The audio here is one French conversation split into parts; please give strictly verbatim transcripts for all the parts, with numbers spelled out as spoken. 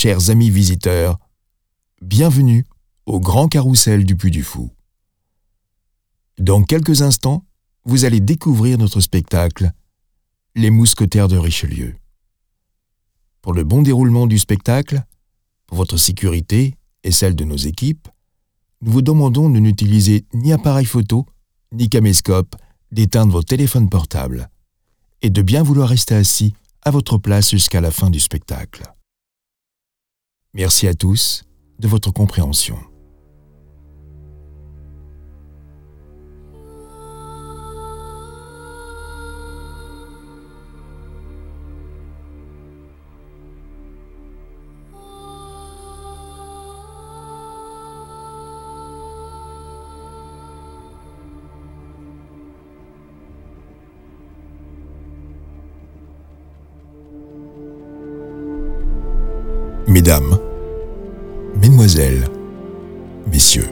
chers amis visiteurs, bienvenue au Grand Carrousel du Puy du Fou. Dans quelques instants, vous allez découvrir notre spectacle « Les Mousquetaires de Richelieu ». Pour le bon déroulement du spectacle, pour votre sécurité et celle de nos équipes, nous vous demandons de n'utiliser ni appareil photo, ni caméscope, d'éteindre vos téléphones portables et de bien vouloir rester assis à votre place jusqu'à la fin du spectacle. Merci à tous de votre compréhension. Mesdames, Mesdemoiselles, Messieurs,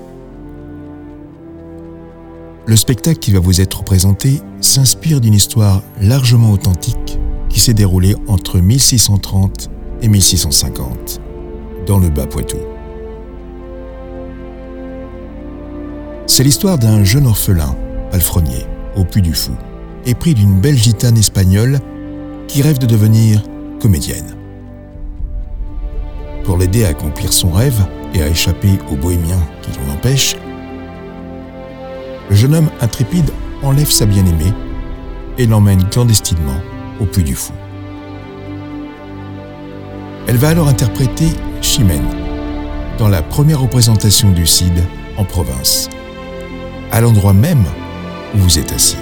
le spectacle qui va vous être présenté s'inspire d'une histoire largement authentique qui s'est déroulée entre mille six cent trente et mille six cent cinquante, dans le Bas-Poitou. C'est l'histoire d'un jeune orphelin, palefrenier, au Puy du Fou, épris d'une belle gitane espagnole qui rêve de devenir comédienne. Pour l'aider à accomplir son rêve et à échapper aux bohémiens qui l'en empêchent, le jeune homme intrépide enlève sa bien-aimée et l'emmène clandestinement au Puy du Fou. Elle va alors interpréter Chimène dans la première représentation du Cid en province, à l'endroit même où vous êtes assis.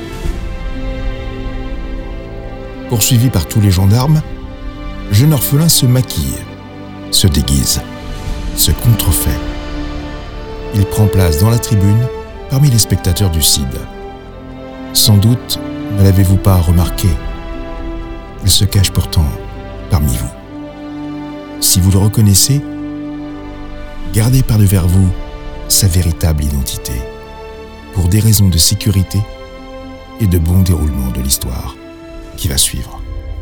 Poursuivi par tous les gendarmes, le jeune orphelin se maquille, se déguise, se contrefait. Il prend place dans la tribune parmi les spectateurs du Cid. Sans doute ne l'avez-vous pas remarqué. Il se cache pourtant parmi vous. Si vous le reconnaissez, gardez par-devers vous sa véritable identité, pour des raisons de sécurité et de bon déroulement de l'histoire qui va suivre.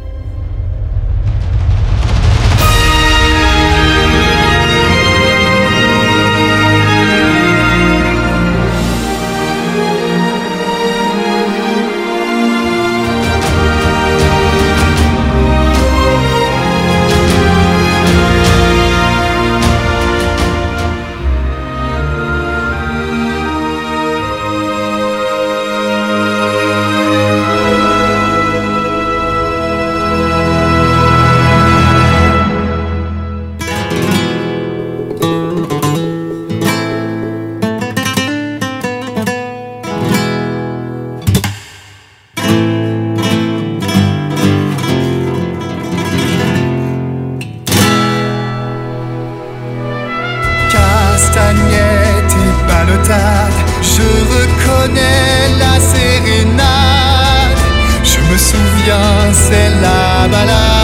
Castagnette et ballotade, je reconnais la sérénade. Je me souviens, c'est la balade.